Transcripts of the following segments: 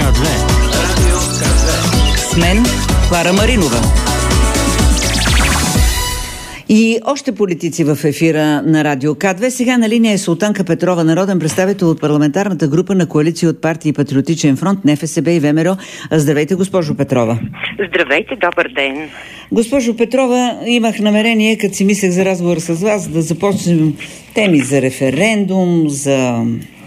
Радио К2. С мен Клара Маринова. И още политици в ефира на Радио К2. Сега на линия е Султанка Петрова, народен представител от парламентарната група на коалиция от партии Патриотичен фронт, НФСБ и ВМРО. Здравейте, госпожо Петрова. Здравейте, добър ден. Госпожо Петрова, имах намерение, като си мислех за разговор с вас, да започнем теми за референдум, за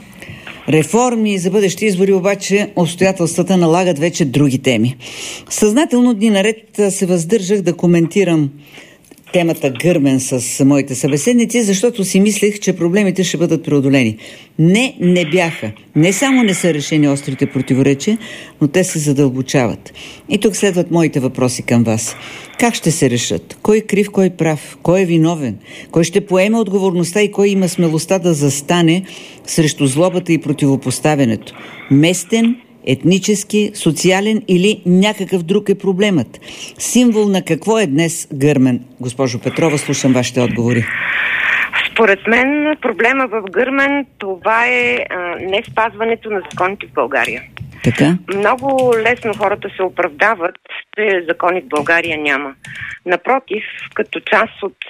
реформи, за бъдещи избори, обаче обстоятелствата налагат вече други теми. Съзнателно дни наред се въздържах да коментирам темата Гърмен с моите събеседници, защото си мислех, че проблемите ще бъдат преодолени. Не бяха. Не само не са решени острите противоречия, но те се задълбочават. И тук следват моите въпроси към вас. Как ще се решат? Кой е крив, кой е прав? Кой е виновен? Кой ще поеме отговорността и кой има смелостта да застане срещу злобата и противопоставянето? Местен, етнически, социален или някакъв друг е проблемът? Символ на какво е днес Гърмен? Госпожо Петрова, слушам вашите отговори. Според мен проблема в Гърмен това е не спазването на законите в България. Така? Много лесно хората се оправдават, че закони в България няма. Напротив, като част от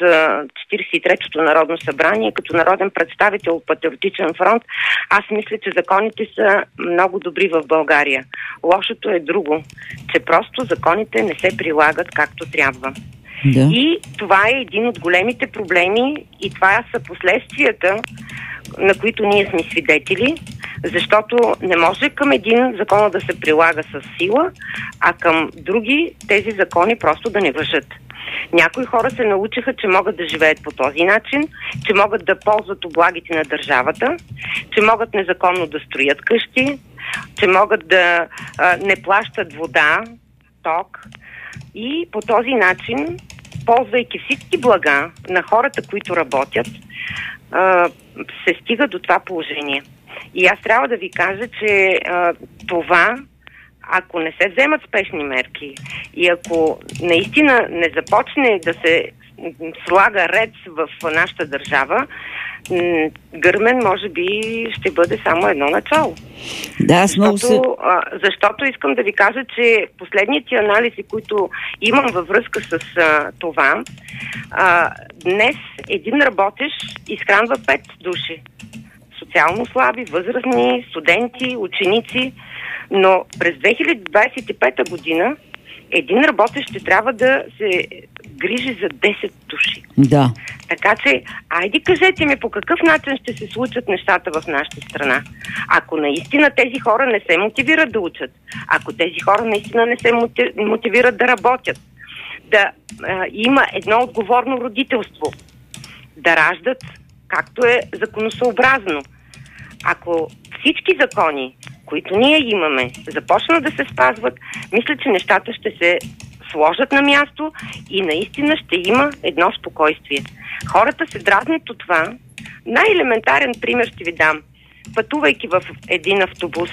43-то Народно събрание, като народен представител от Патриотичен фронт, аз мисля, че законите са много добри в България. Лошото е друго, че просто законите не се прилагат както трябва. Да. И това е един от големите проблеми и това са последствията, на които ние сме свидетели, защото не може към един закон да се прилага с сила, а към други тези закони просто да не важат. Някои хора се научиха, че могат да живеят по този начин, че могат да ползват облагите на държавата, че могат незаконно да строят къщи, че могат да не плащат вода, ток и по този начин, ползвайки всички блага на хората, които работят, се стига до това положение. И аз трябва да ви кажа, че това, ако не се вземат спешни мерки и ако наистина не започне да се слага ред в нашата държава, Гърмен може би ще бъде само едно начало. Да, защото искам да ви кажа, че последните анализи, които имам във връзка с това, днес един работещ изхранва 5 души. Социално слаби, възрастни, студенти, ученици, но през 2025 година един работещ ще трябва да се грижи за 10 души. Да. Така че, айде кажете ми по какъв начин ще се случат нещата в нашата страна. Ако наистина тези хора не се мотивират да учат, ако тези хора наистина не се мотивират да работят, да има едно отговорно родителство, да раждат както е законосъобразно. Ако всички закони, които ние имаме, започнат да се спазват, мисля, че нещата ще се сложат на място и наистина ще има едно спокойствие. Хората се дразнят от това. Най-елементарен пример ще ви дам. Пътувайки в един автобус,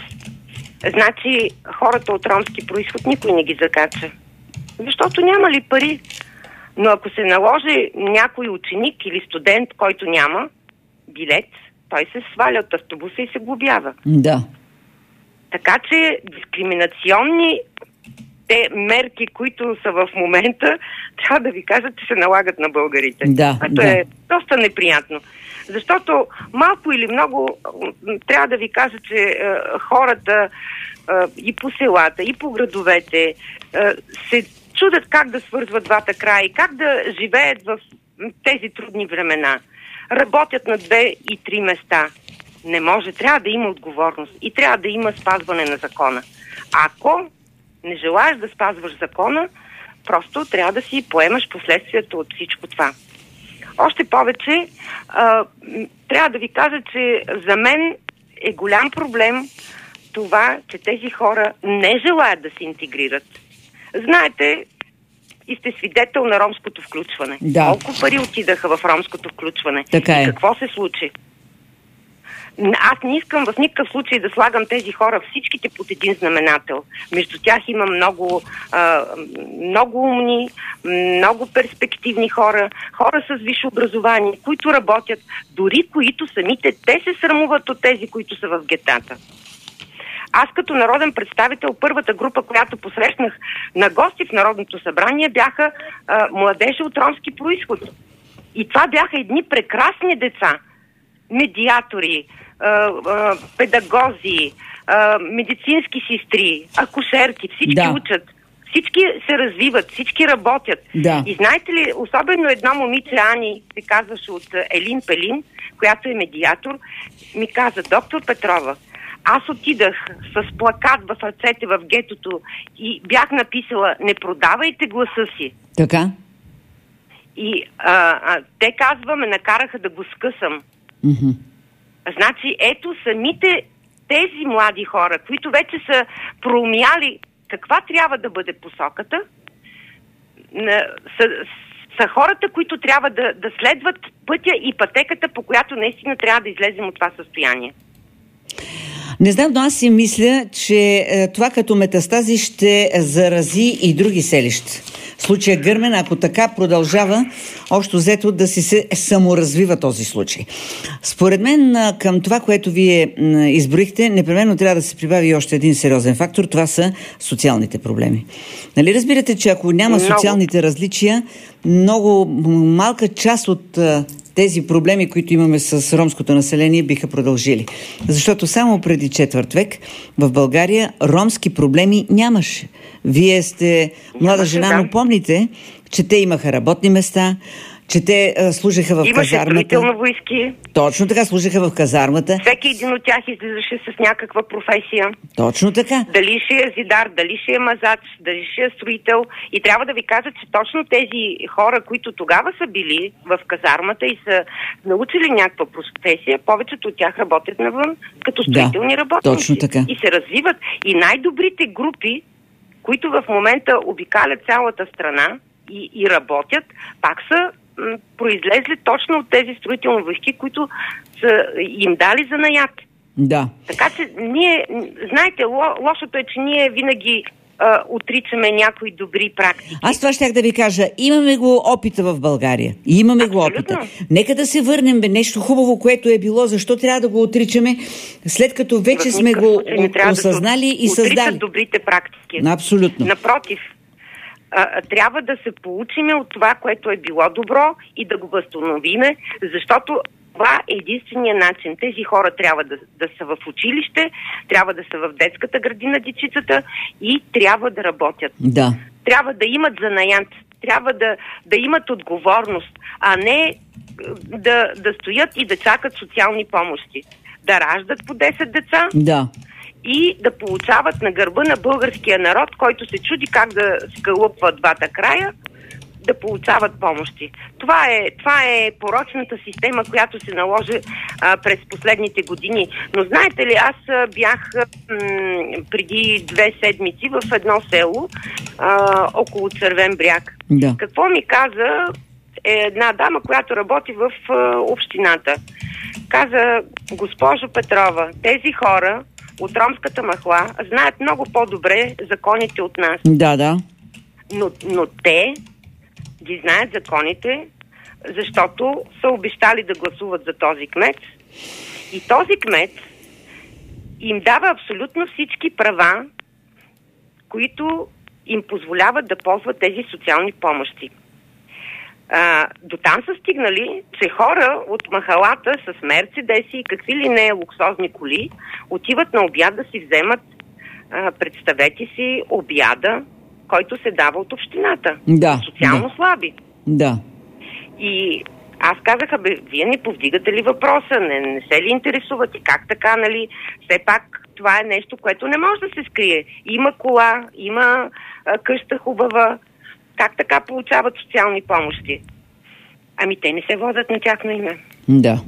значи хората от ромски произход никой не ги закача. Защото няма ли пари? Но ако се наложи някой ученик или студент, който няма билет, той се сваля от автобуса и се глобява. Да. Така че дискриминационни те мерки, които са в момента, трябва да ви кажа, че се налагат на българите. Да, което е доста неприятно. Защото малко или много трябва да ви кажа, че хората и по селата, и по градовете се чудят как да свързват двата края и как да живеят в тези трудни времена. Работят на 2 и 3 места. Не може. Трябва да има отговорност и трябва да има спазване на закона. Ако не желаеш да спазваш закона, просто трябва да си поемаш последствията от всичко това. Още повече, трябва да ви кажа, че за мен е голям проблем това, че тези хора не желаят да се интегрират. Знаете, и сте свидетел на ромското включване. Да. Колко пари отидаха в ромското включване? Така е. И какво се случи? Аз не искам в никакъв случай да слагам тези хора всичките под един знаменател. Между тях има много умни, много перспективни хора, хора с висше образование, които работят, дори които самите те се срамуват от тези, които са в гетата. Аз като народен представител, първата група, която посрещнах на гости в Народното събрание, бяха младежи от ромски произход. И това бяха едни прекрасни деца. Медиатори, педагози, медицински сестри, акушерки, всички учат. Всички се развиват, всички работят. Да. И знаете ли, особено едно момиче, Ани, се казваше от Елин Пелин, която е медиатор, ми каза: доктор Петрова, аз отидах с плакат в ръцете в гетото и бях написала: не продавайте гласа си. Така? И те ме накараха да го скъсам. Mm-hmm. Значи, ето самите тези млади хора, които вече са проумяли каква трябва да бъде посоката, са хората, които трябва да следват пътя и пътеката, по която наистина трябва да излезем от това състояние. Не знам, но аз си мисля, че това като метастази ще зарази и други селища. В случая Гърмен, ако така продължава, общо взето да си се саморазвива този случай. Според мен, към това, което вие изброихте, непременно трябва да се прибави още един сериозен фактор. Това са социалните проблеми. Нали разбирате, че ако няма социалните различия, много малка част от тези проблеми, които имаме с ромското население, биха продължили. Защото само преди четвърт век в България ромски проблеми нямаше. Вие сте млада жена, но помните, че те имаха работни места, че те служеха в казармата. Имаше строителни войски. Точно така, служеха в казармата. Всеки един от тях излизаше с някаква професия. Точно така. Дали ще е зидар, дали ще е мазач, дали ще е строител. И трябва да ви кажа, че точно тези хора, които тогава са били в казармата и са научили някаква професия, повечето от тях работят навън като строителни работници. Точно така. И се развиват. И най-добрите групи, които в момента обикалят цялата страна и работят, пак са произлезли точно от тези строителни войски, които са им дали занаят. Да. Така че ние, знаете, лошото е, че ние винаги отричаме някои добри практики. Аз това щях да ви кажа. Имаме го опита в България. Имаме го опита. Нека да се върнем нещо хубаво, което е било. Защо трябва да го отричаме, след като вече сме го осъзнали и създали? Отричат добрите практики. Абсолютно. Напротив, трябва да се получиме от това, което е било добро и да го възстановиме, защото това е единствения начин. Тези хора трябва да са в училище, трябва да са в детската градина дечицата и трябва да работят. Да. Трябва да имат занаят, трябва да имат отговорност, а не да стоят и да чакат социални помощи. Да раждат по 10 деца. Да. И да получават на гърба на българския народ, който се чуди как да скалъпва двата края, да получават помощи. Това е порочната система, която се наложи през последните години. Но знаете ли, аз бях преди 2 седмици в едно село около Червен бряг. Да. Какво ми каза една дама, която работи в общината? Каза: госпожо Петрова, тези хора от ромската махла знаят много по-добре законите от нас. Да. Но те ги знаят законите, защото са обещали да гласуват за този кмет. И този кмет им дава абсолютно всички права, които им позволяват да ползват тези социални помощи. До там са стигнали, че хора от махалата с мерцедеси и какви ли не луксозни коли отиват на обяд да си вземат, представете си, обяда, който се дава от общината. Да. Социално слаби. Да. И аз казаха: вие не повдигате ли въпроса? Не се ли интересувате? Как така, нали? Все пак това е нещо, което не може да се скрие. Има кола, има къща хубава. Как така получават социални помощи? Ами те не се водят на тяхно име. Да.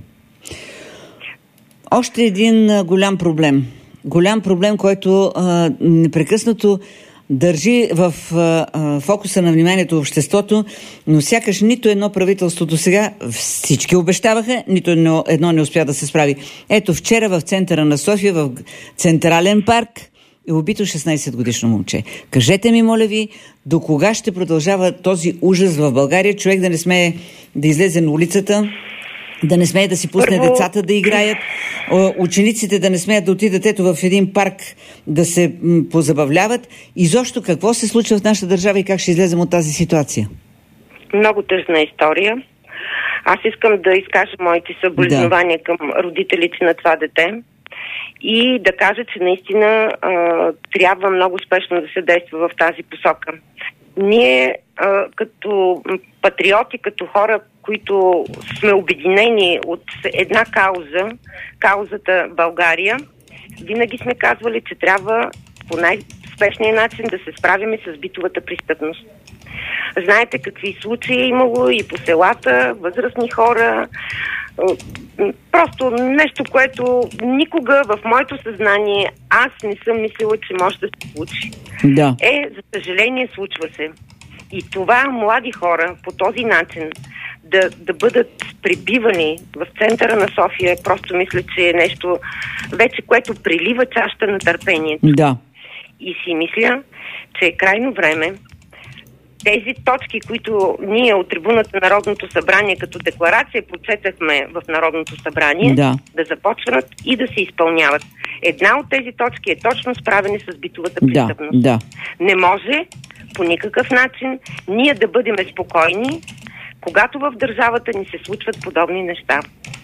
Още един голям проблем. Голям проблем, който непрекъснато държи в фокуса на вниманието обществото, но сякаш нито едно правителство до сега, всички обещаваха, нито едно не успя да се справи. Ето, вчера в центъра на София, в Централен парк, е убито 16-годишно момче. Кажете ми, моля ви, до кога ще продължава този ужас в България? Човек да не смее да излезе на улицата, Да не смее да си пусне децата да играят, учениците да не смеят да отидат ето в един парк да се позабавляват. Изобщо какво се случва в нашата държава и как ще излезем от тази ситуация? Много тъжна история. Аз искам да изкажа моите съболезнования към родителите на това дете и да кажа, че наистина трябва много спешно да се действа в тази посока. Ние като патриоти, като хора, които сме обединени от една каузата България, винаги сме казвали, че трябва по най-спешния начин да се справим с битовата престъпност. Знаете какви случаи е имало и по селата, възрастни хора. Просто нещо, което никога в моето съзнание аз не съм мислила, че може да се случи. Да. За съжаление, случва се. И това млади хора по този начин да бъдат прибивани в центъра на София, просто мисля, че е нещо вече, което прилива чашата на търпението. Да. И си мисля, че е крайно време тези точки, които ние от трибуната на Народното събрание като декларация прочетахме в Народното събрание, да започнат и да се изпълняват. Една от тези точки е точно справяне с битовата престъпност. Да. Не може по никакъв начин ние да бъдем спокойни, когато в държавата ни се случват подобни неща.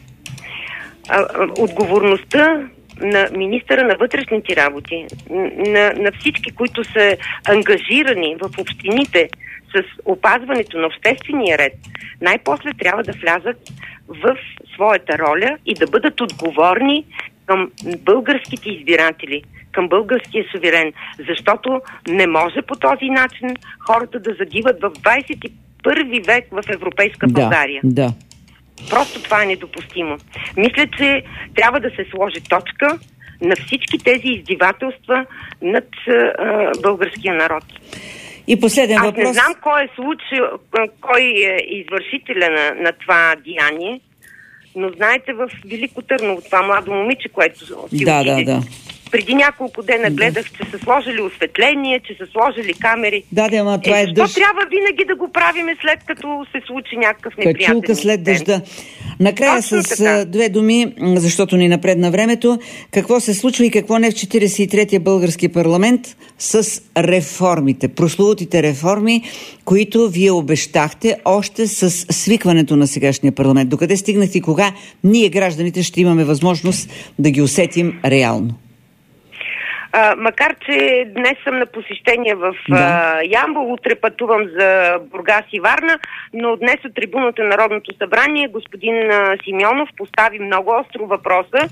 Отговорността на министъра на вътрешните работи, на всички, които са ангажирани в общините с опазването на обществения ред, най-после трябва да влязат в своята роля и да бъдат отговорни към българските избиратели, към българския суверен, защото не може по този начин хората да загиват в 21 век в европейска България. Да. Просто това е недопустимо. Мисля, че трябва да се сложи точка на всички тези издевателства над българския народ. И последен въпрос. Аз не знам кой е извършителя на това деяние, но знаете, в Велико Търново, това младо момиче, което си отиде. Да. Преди няколко дена гледах, че са сложили осветление, че са сложили камери. Ама това е дъжд. Трябва винаги да го правиме след като се случи някакъв неприятен инцидент? Качулка след дъжда. Накрая с две думи, защото ни напредна времето, какво се случва и какво не в 43-я български парламент с реформите, прословутите реформи, които вие обещахте още с свикването на сегашния парламент. Докъде стигнахте и кога ние, гражданите, ще имаме възможност да ги усетим реално? Макар, че днес съм на посещение в Ямбол, утре пътувам за Бургас и Варна, но днес от трибуната на Народното събрание господин Симеонов постави много остро въпроса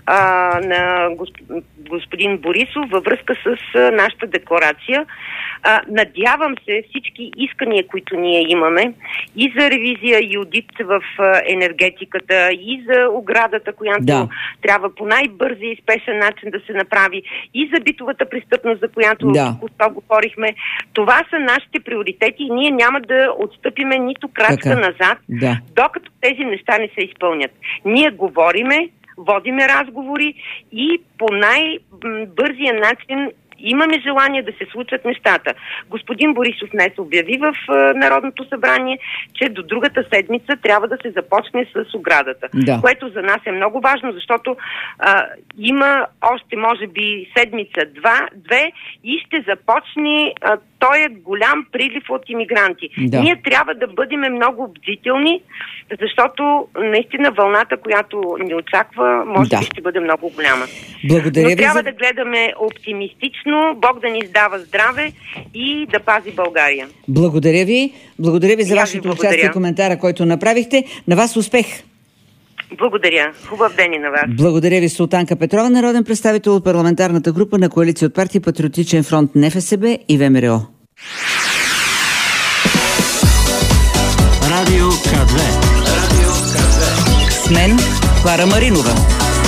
на господин Борисов във връзка с нашата декларация. Надявам се всички искания, които ние имаме и за ревизия и одит в енергетиката, и за оградата, която трябва по най-бързи и спешен начин да се направи, и за битовата престъпност, за която току-що говорихме. Това са нашите приоритети и ние няма да отстъпиме нито крачка назад, докато тези неща не се изпълнят. Ние говориме, водиме разговори и по най-бързия начин имаме желание да се случат нещата. Господин Борисов днес обяви в Народното събрание, че до другата седмица трябва да се започне с оградата. Което за нас е много важно, защото има още, може би, седмица-две и ще започне този голям прилив от имигранти. Ние трябва да бъдем много бдителни, защото наистина вълната, която ни очаква, може би ще бъде много голяма. Благодаря ви. Но трябва да гледаме оптимистично, Бог да ни издава здраве и да пази България. Благодаря ви. Благодаря ви за вашето участие и коментара, който направихте. На вас успех! Благодаря. Хубав ден и на вас. Благодаря ви, Султанка Петрова, народен представител от парламентарната група на коалиция от партии Патриотичен фронт НФСБ и ВМРО. Радио К2. С мен Клара Маринова.